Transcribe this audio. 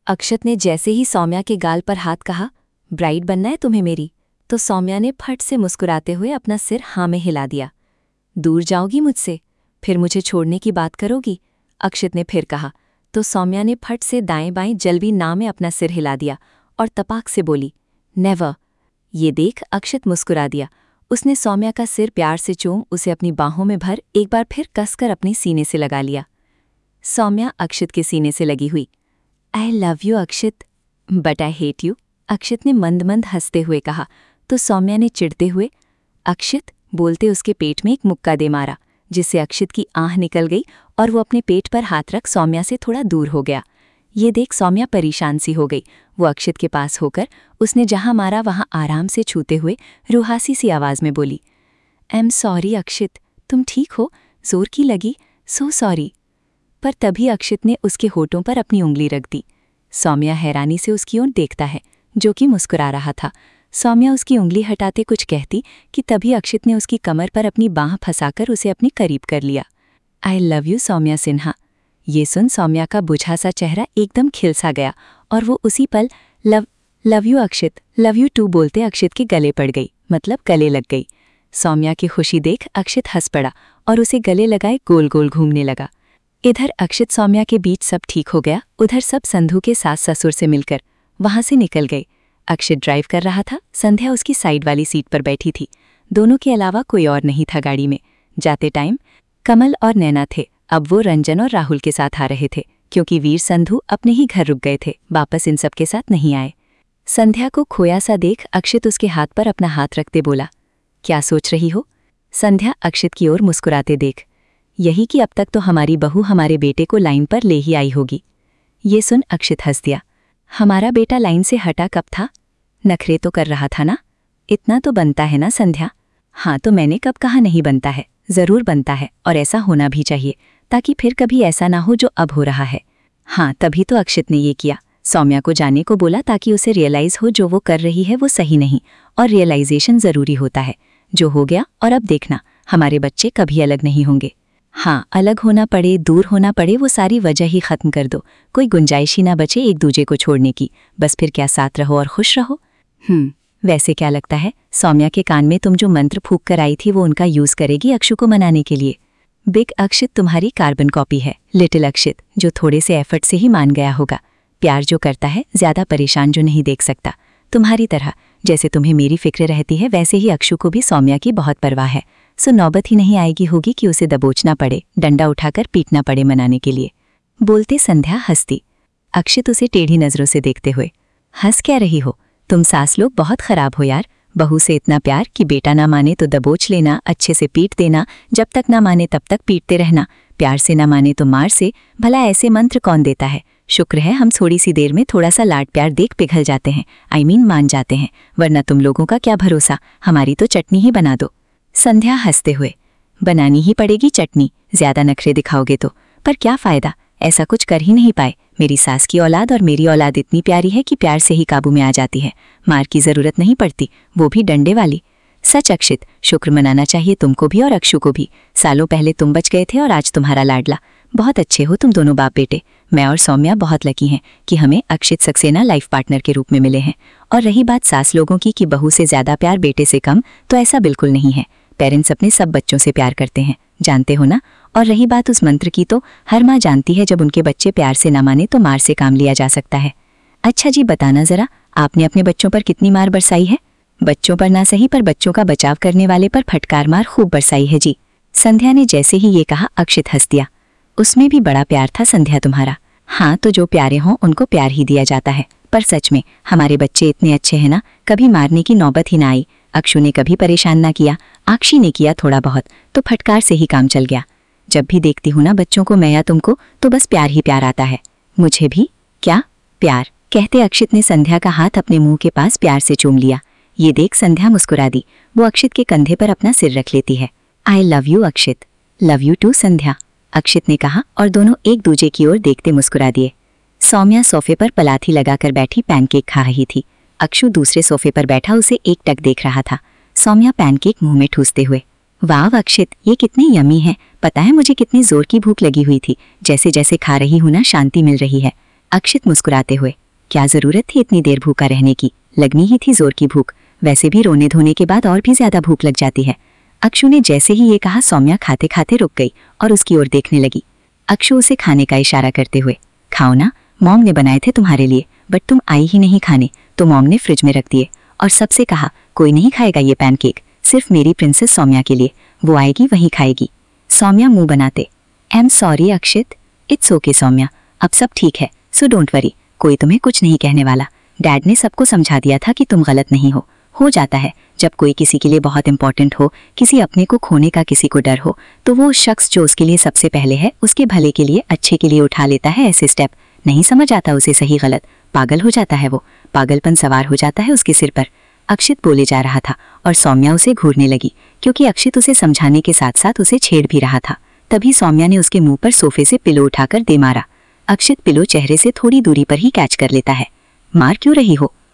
अक्षत ने जैसे ही सौम्या के गाल पर हाथ कहा, ब्राइड बनना है तुम्हें मेरी, तो सौम्या ने फट से मुस्कुराते हुए अपना सिर हाँ में हिला दिया। दूर जाओगी मुझसे, फिर मुझे छोड़ने की बात करोगी? अक्षत ने फिर कहा, तो सौम्या ने फट से दाएं बाएं जल्दी ना में अपना सिर हिला दिया और तपाक से बोली, नेवर। ये देख अक्षत मुस्कुरा दिया। उसने सौम्या का सिर प्यार से चूम उसे अपनी बाहों में भर एक बार फिर कसकर अपने सीने से लगा लिया। सौम्या अक्षत के सीने से लगी हुई। I love you Akshat, but I hate you, Akshat ने मंद मंद हंसते हुए कहा। तो सौम्या ने चिढ़ते हुए अक्षत बोलते उसके पेट में एक मुक्का दे मारा, जिससे अक्षत की आह निकल गई और वो अपने पेट पर हाथ रख सौम्या से थोड़ा दूर हो गया। ये देख सौम्या परेशान सी हो गई। वो अक्षत के पास होकर उसने जहां मारा वहां आराम से छूते हुए रुहासी सी आवाज में बोली, आई एम सॉरी अक्षत, तुम ठीक हो? जोर की लगी, सो सॉरी। पर तभी अक्षत ने उसके होठों पर अपनी उंगली रख दी। सौम्या हैरानी से उसकी ओर देखता है, जो कि मुस्कुरा रहा था। सौम्या उसकी उंगली हटाते कुछ कहती कि तभी अक्षत ने उसकी कमर पर अपनी बाँह फंसाकर उसे अपने करीब कर लिया। I love you Saumya Sinha. ये सुन सौम्या का बुझा सा चेहरा एकदम खिल सा गया और वो उसी पल love you Akshat, love you too बोलते अक्षत के गले पड़ गई, मतलब गले लग गई। सौम्या की खुशी देख अक्षत हंस पड़ा और उसे गले लगाए गोल गोल घूमने लगा। इधर अक्षत सौम्या के बीच सब ठीक हो गया, उधर सब संधू के सास ससुर से मिलकर वहां से निकल गए। अक्षत ड्राइव कर रहा था, संध्या उसकी साइड वाली सीट पर बैठी थी। दोनों के अलावा कोई और नहीं था गाड़ी में। जाते टाइम कमल और नैना थे, अब वो रंजन और राहुल के साथ आ रहे थे, क्योंकि वीर संधू अपने ही घर रुक गए थे, वापस इन सब के साथ नहीं आए। संध्या को खोया सा देख अक्षत उसके हाथ पर अपना हाथ रखते बोला, क्या सोच रही हो? संध्या अक्षत की ओर मुस्कुराते देख, यही कि अब तक तो हमारी बहू हमारे बेटे को लाइन पर ले ही आई होगी। ये सुन अक्षत हंस दिया। हमारा बेटा लाइन से हटा कब था? नखरे तो कर रहा था ना, इतना तो बनता है ना संध्या? हाँ, तो मैंने कब कहा नहीं बनता है, जरूर बनता है और ऐसा होना भी चाहिए, ताकि फिर कभी ऐसा ना हो जो अब हो रहा है। हाँ, तभी तो अक्षत ने ये किया, सौम्या को जाने को बोला ताकि उसे रियलाइज हो जो वो कर रही है वो सही नहीं, और रियलाइजेशन जरूरी होता है। जो हो गया और अब देखना, हमारे बच्चे कभी अलग नहीं होंगे। हाँ, अलग होना पड़े, दूर होना पड़े, वो सारी वजह ही खत्म कर दो, कोई गुंजाइश ही ना बचे एक दूजे को छोड़ने की। बस फिर क्या साथ रहो और खुश रहो। वैसे क्या लगता है, सौम्या के कान में तुम जो मंत्र फूंक कर आई थी वो उनका यूज करेगी अक्षु को मनाने के लिए? बिग अक्षत तुम्हारी कार्बन कॉपी है, लिटिल अक्षत जो थोड़े से एफर्ट से ही मान गया होगा। प्यार जो करता है, ज्यादा परेशान जो नहीं देख सकता। तुम्हारी तरह जैसे तुम्हें मेरी फिक्र रहती है, वैसे ही अक्षु को भी सौम्या की बहुत परवाह है। सो नौबत ही नहीं आएगी होगी कि उसे दबोचना पड़े, डंडा उठाकर पीटना पड़े मनाने के लिए। बोलते संध्या हंसती। अक्षत उसे टेढ़ी नजरों से देखते हुए, हंस क्या रही हो? तुम सास लोग बहुत खराब हो यार। बहू से इतना प्यार कि बेटा ना माने तो दबोच लेना, अच्छे से पीट देना, जब तक ना माने तब तक पीटते रहना, प्यार से ना माने तो मार से। भला ऐसे मंत्र कौन देता है? शुक्र है हम थोड़ी सी देर में थोड़ा सा लाड प्यार देख पिघल जाते हैं, मान जाते हैं, वरना तुम लोगों का क्या भरोसा, हमारी तो चटनी ही बना दो। संध्या हंसते हुए, बनानी ही पड़ेगी चटनी, ज्यादा नखरे दिखाओगे तो, पर क्या फायदा, ऐसा कुछ कर ही नहीं पाए। मेरी सास की औलाद और मेरी औलाद इतनी प्यारी है कि प्यार से ही काबू में आ जाती है, मार की जरूरत नहीं पड़ती, वो भी डंडे वाली। सच अक्षित, शुक्र मनाना चाहिए तुमको भी और अक्षु को भी। सालों पहले तुम बच गए थे और आज तुम्हारा लाडला। बहुत अच्छे हो तुम दोनों बाप बेटे। मैं और सौम्या बहुत लकी हैं कि हमें अक्षित सक्सेना लाइफ पार्टनर के रूप में मिले हैं। और रही बात सास लोगों की कि बहू से ज्यादा प्यार बेटे से कम, तो ऐसा बिल्कुल नहीं है। पेरेंट्स अपने सब बच्चों से प्यार करते हैं, जानते हो ना। और रही बात उस मंत्र की, तो हर माँ जानती है जब उनके बच्चे प्यार से ना माने तो मार से काम लिया जा सकता है। अच्छा जी, बताना जरा, आपने अपने बच्चों पर कितनी मार बरसाई है? बच्चों पर ना सही, पर बच्चों का बचाव करने वाले पर फटकार मार खूब बरसाई है जी। संध्या ने जैसे ही ये कहा अक्षित हंस दिया। उसमें भी बड़ा प्यार था संध्या तुम्हारा। हाँ, तो जो प्यारे हों उनको प्यार ही दिया जाता है, पर सच में हमारे बच्चे इतने अच्छे हैं ना, कभी मारने की नौबत ही ना आई। अक्षु ने कभी परेशान ना किया, आक्षी ने किया थोड़ा बहुत, तो फटकार से ही काम चल गया। जब भी देखती हूँ ना बच्चों को, मैं या तुमको, तो बस प्यार ही प्यार आता है। मुझे भी क्या प्यार? कहते अक्षित ने संध्या का हाथ अपने मुंह के पास प्यार से चूम लिया। ये देख संध्या मुस्कुरा दी। वो अक्षित के कंधे पर अपना सिर रख लेती है। I love you Akshit. Love you too Sandhya, Akshit ने कहा और दोनों एक दूजे की ओर देखते मुस्कुरा दिए। सौम्या सोफे पर पलाथी लगाकर बैठी पैनकेक खा रही थी। अक्षु दूसरे सोफे पर बैठा उसे एक टक देख रहा था। सौम्या पैनकेक मुंह में ठूसते हुए, वाह अक्षित, ये कितनी यमी है। पता है मुझे कितनी जोर की भूख लगी हुई थी। जैसे जैसे खा रही हूं ना, शांति मिल रही है। अक्षित मुस्कुराते हुए, क्या जरूरत थी इतनी देर भूखा रहने की, लगनी ही थी जोर की भूख, वैसे भी रोने धोने के बाद और भी ज्यादा भूख लग जाती है। अक्षु ने जैसे ही ये कहा सौम्या खाते खाते रुक गई और उसकी ओर देखने लगी। अक्षु उसे खाने का इशारा करते हुए, खाओ ना, मॉम ने बनाए थे तुम्हारे लिए, बट तुम आई ही नहीं खाने, तो मॉम ने फ्रिज में रख दिए और सबसे कहा कोई नहीं खाएगा ये पैनकेक, सिर्फ मेरी प्रिंसेस सौम्या के लिए, वो आएगी वहीं खाएगी। सौम्या मुंह बनाते, I am sorry Akshit. It's okay Saumya, अब सब ठीक है, सो डोंट वरी, कोई तुम्हें कुछ नहीं कहने वाला। डैड ने सबको समझा दिया था कि तुम गलत नहीं हो जाता है जब कोई किसी के लिए बहुत इंपॉर्टेंट हो, किसी अपने को खोने का किसी को डर हो, तो वो शख्स जो उसके लिए सबसे पहले है उसके भले के लिए अच्छे के लिए उठा लेता है ऐसे स्टेप। नहीं समझ आता उसे सही गलत, पागल हो जाता है, वो पागलपन सवार हो जाता है उसके सिर पर। अक्षित बोले जा रहा था और सौम्या उसे घूरने लगी, क्योंकि अक्षित उसे समझाने के साथ साथ उसे छेड़ भी रहा था। तभी सौम्या ने उसके मुंह पर सोफे से पिलो उठाकर दे मारा। अक्षित पिलो चेहरे से थोड़ी दूरी पर ही कैच कर लेता है। मार क्यों रही हो,